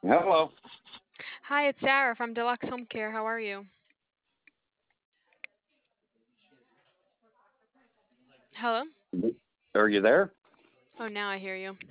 Hello. Hi, it's Sarah from Deluxe Home Care. How are you? Hello? Are you there? Oh, now I hear you.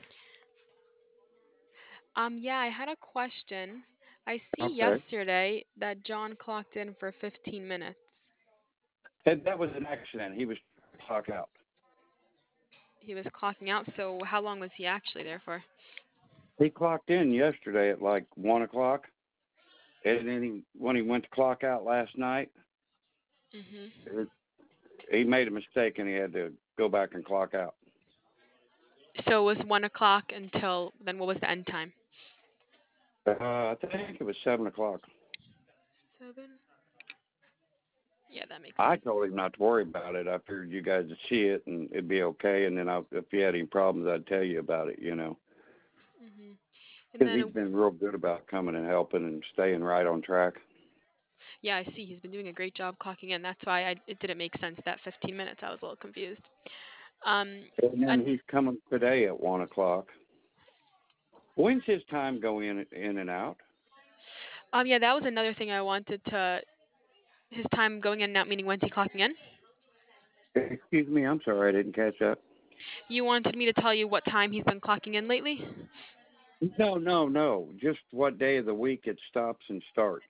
Yeah, I had a question. I see Okay. yesterday that John clocked in for 15 minutes. Hey, that was an accident. He was trying to clock out. He was clocking out, so how long was he actually there for? He clocked in yesterday at like 1 o'clock, and then when he went to clock out last night, Mhm. it, he made a mistake and he had to go back and clock out. So it was 1 o'clock until then. What was the end time? I think it was 7 o'clock. 7. Yeah, that makes I sense. told him not to worry about it. I figured you guys would see it and it'd be okay. And then if you had any problems, I'd tell you about it. Mhm. And Because then, he's been real good about coming and helping and staying right on track. yeah, I see he's been doing a great job clocking in. That's why it didn't make sense that 15 minutes. I was a little confused. Um, And then and he's coming today at 1 o'clock. When's his time go in and out? yeah, that was another thing I wanted to his time going in and out, meaning when's he clocking in? Excuse me, I'm sorry, I didn't catch that. You wanted me to tell you what time he's been clocking in lately? No, no, no. Just what day of the week it stops and starts,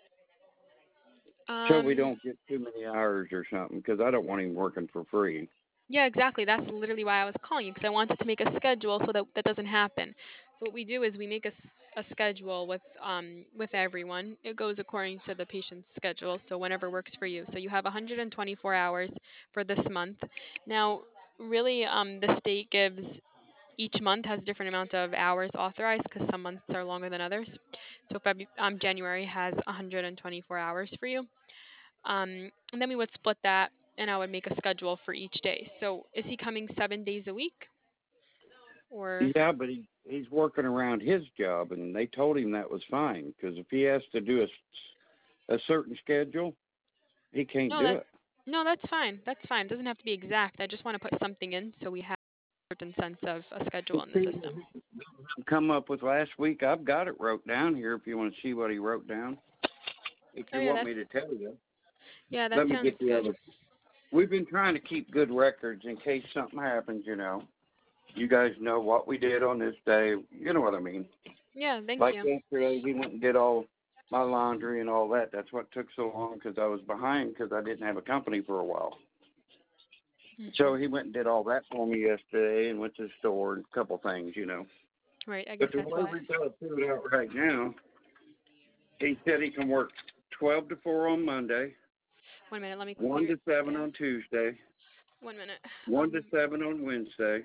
so we Um, don't get too many hours or something. Because I don't want him working for free. yeah, exactly. That's literally why I was calling you because I wanted to make a schedule so that that doesn't happen. So what we do is we make a schedule with everyone. It goes according to the patient's schedule, so whenever works for you. So you have 124 hours for this month. Now, really, the state gives each month has a different amount of hours authorized because some months are longer than others. So January has 124 hours for you. And then we would split that, and I would make a schedule for each day. So is he coming 7 days a week, or Yeah, but he's working around his job, and they told him that was fine. Because if he has to do a certain schedule, he can't no? do That it. no, that's fine. That's fine. It doesn't have to be exact. I just want to put something in so we have a certain sense of a schedule in the See, system. come up with last week. I've got it wrote down here. If you want to see what he wrote down, if Oh you yeah, want me to tell you, that let me sounds get the good. other. We've been trying to keep good records in case something happens. You guys know what we did on this day. You know what I mean. Yeah, thank Like you. yesterday, he went and did all my laundry and all that. That's what took so long because I was behind because I didn't have a company for a while. Mhm. So he went and did all that for me yesterday and went to the store and a couple things. Right. I guess But the that's way why. we got to put it out right now, he said he can work 12 to 4 on Monday, 1 minute. Let me 1 clear to 7 down. on Tuesday, 1 minute. 1 to 7 on Wednesday,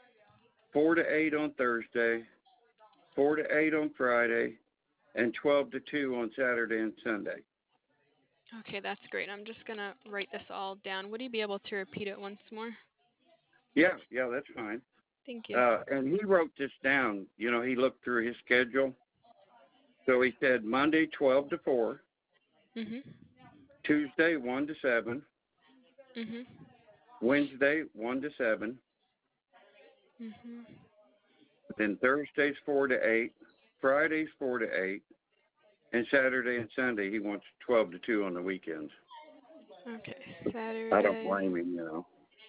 4 to 8 on Thursday, 4 to 8 on Friday, and 12 to 2 on Saturday and Sunday. Okay, that's great. I'm just gonna write this all down. Would you be able to repeat it once more? Yeah, yeah, that's fine. Thank you. And he wrote this down. He looked through his schedule. So he said Monday 12 to 4, Mhm. Tuesday 1 to 7, Mhm. Wednesday 1 to 7, Mhm. then Thursday's 4 to 8, Friday's 4 to 8, and Saturday and Sunday he wants 12 to 2 on the weekends. Okay, I don't Saturday, blame him.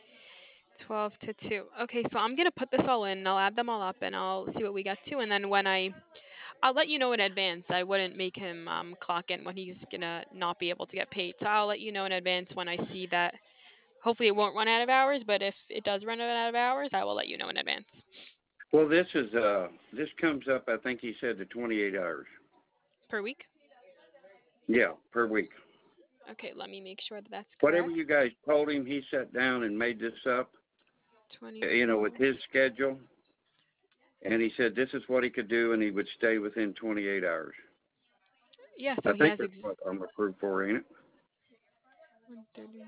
12 to 2. Okay, so I'm gonna put this all in. I'll add them all up, and I'll see what we get to. And then I'll let you know in advance. I wouldn't make him clock in when he's gonna not be able to get paid. So I'll let you know in advance when I see that. Hopefully, it won't run out of hours. But if it does run out of hours, I will let you know in advance. Well, this comes up. I think he said to 28 hours. Per week. Yeah, per week. Okay, let me make sure that that's Whatever correct. you guys told him, he sat down and made this up. 24. With his schedule, and he said this is what he could do, and he would stay within 28 hours. Yeah, I so he think has that's what I'm approved for, ain't it? 130.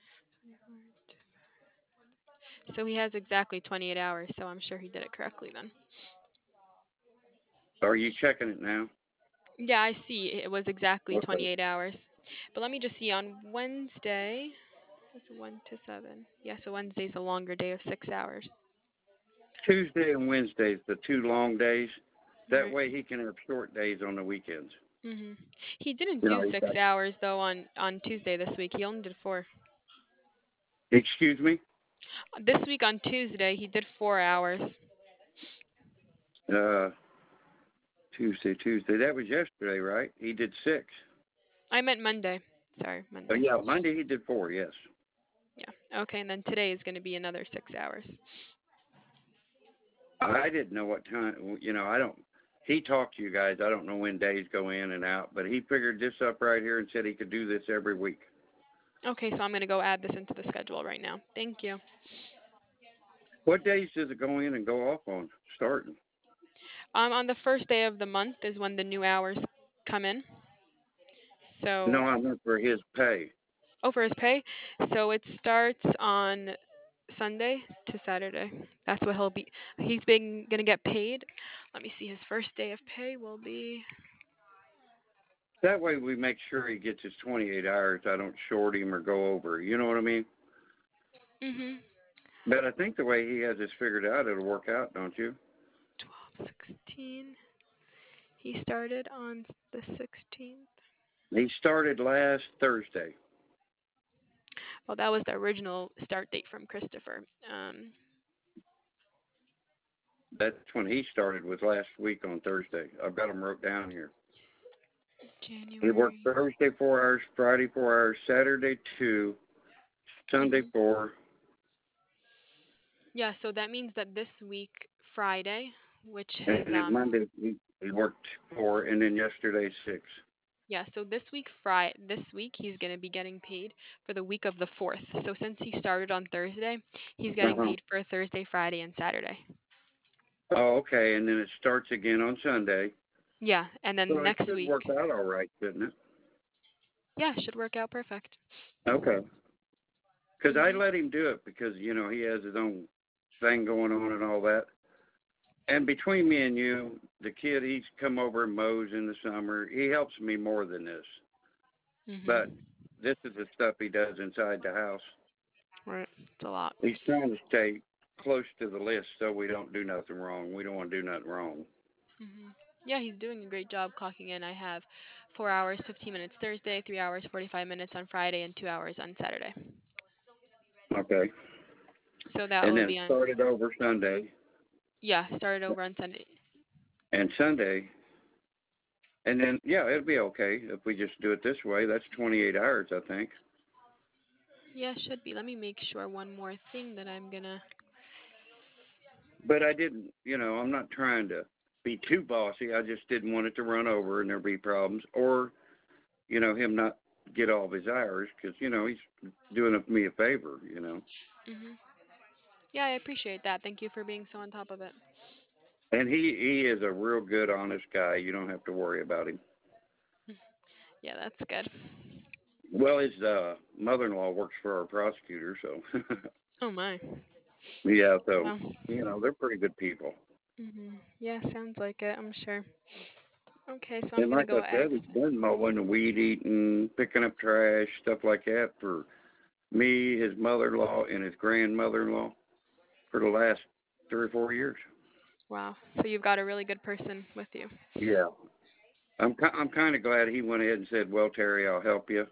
So he has exactly 28 hours. So I'm sure he did it correctly then. Are you checking it now? Yeah, I see. It was exactly Okay. 28 hours. But let me just see. On Wednesday, it's 1 to 7. Yeah, so Wednesday's a longer day of 6 hours. Tuesday and Wednesdays, the two long days. That Right. way he can have short days on the weekends. Mhm. He didn't You do know, he's 6 got, hours though on Tuesday this week. He only did 4. excuse me? This week on Tuesday he did 4 hours. Uh, Tuesday. That was yesterday, right? He did 6. I meant Monday. Sorry, Oh, Monday. yeah, Monday he did 4, yes. Yeah. Okay, and then today is going to be another 6 hours. I didn't know what time, I don't, he talked to you guys. I don't know when days go in and out, but he figured this up right here and said he could do this every week. Okay, so I'm going to go add this into the schedule right now. Thank you. What days does it go in and go off on starting? On the first day of the month is when the new hours come in. No, So, I meant for his pay. for his pay. So it starts on Sunday to Saturday. That's what he's been going to get paid. Let me see, his first day of pay will be. That way we make sure he gets his 28 hours. I don't short him or go over. You know what I mean? Mhm. But I think the way he has this figured out, it'll work out, don't you? 12, 16. He started on the 16th. He started last Thursday. Well, that was the original start date from Christopher. That's when he started, was last week on Thursday. I've got him wrote down here. He worked January. Thursday 4 hours, Friday 4 hours, Saturday 2, Sunday Mhm. 4, Yeah, so that means that this week, Friday, which and is then Monday he worked 4, and then yesterday 6. yeah, so this week he's going to be getting paid for the week of the 4th. So since he started on Thursday, he's getting Uh-huh. paid for Thursday, Friday, and Saturday. Oh, okay, and then it starts again on Sunday. Yeah, and then So it next should week, work out all right, shouldn't it? yeah, should work out perfect. Okay. Because I Mhm. let him do it because, he has his own thing going on and all that. And between me and you, the kid, he's come over and mows in the summer. He helps me more than this. But Mhm. this is the stuff he does inside the house. Right. It's a lot. He's trying to stay close to the list so we don't do nothing wrong. We don't want to do nothing wrong. Mhm. Yeah, he's doing a great job clocking in. I have 4 hours 15 minutes Thursday, 3 hours 45 minutes on Friday, and 2 hours on Saturday. Okay. So that And will then be on. started over Sunday Yeah, started over on Sunday. and Sunday. And then, yeah, it'll be okay if we just do it this way. That's 28 hours, I think. Yeah, should be. Let me make sure one more thing that I'm gonna. But I didn't, I'm not trying to be too bossy. I just didn't want it to run over and there be problems, or him not get all of his hours because he's doing me a favor. Mhm. Yeah, I appreciate that. Thank you for being so on top of it. And he is a real good, honest guy. You don't have to worry about him. Yeah, that's good. Well, his mother-in-law works for our prosecutor, so Oh my. yeah, so Well. they're pretty good people. Mhm. Yeah, sounds like it. I'm sure. Okay, so I'm And gonna like go I add. said, he's been mowing and weed eating, picking up trash, stuff like that for me, his mother-in-law, and his grandmother-in-law for the last 3 or 4 years. Wow. So you've got a really good person with you. Yeah, I'm kind of glad he went ahead and said, "Well, Terry, I'll help you,"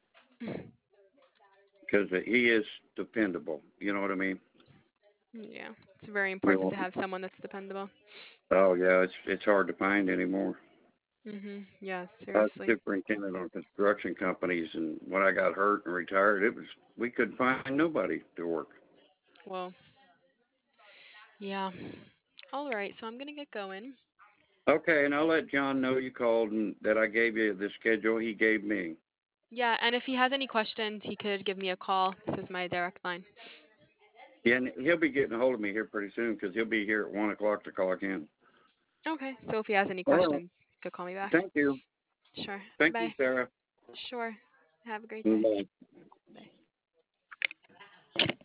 because he is dependable. You know what I mean? Yeah, it's very We important to won't. have someone that's dependable. Oh yeah, it's hard to find anymore. Mhm. Yeah, I was seriously. superintendent on construction companies, and when I got hurt and retired, we couldn't find nobody to work. Well, yeah. All right, so I'm gonna get going. Okay, and I'll let John know you called and that I gave you the schedule he gave me. Yeah, and if he has any questions, he could give me a call. This is my direct line. Yeah, and he'll be getting a hold of me here pretty soon because he'll be here at 1 o'clock to clock in. Okay, so if he has any All right. questions, he could call me back. Thank you. Sure. Thank you, Bye. Sarah. Sure. Have a great day. Bye. Bye.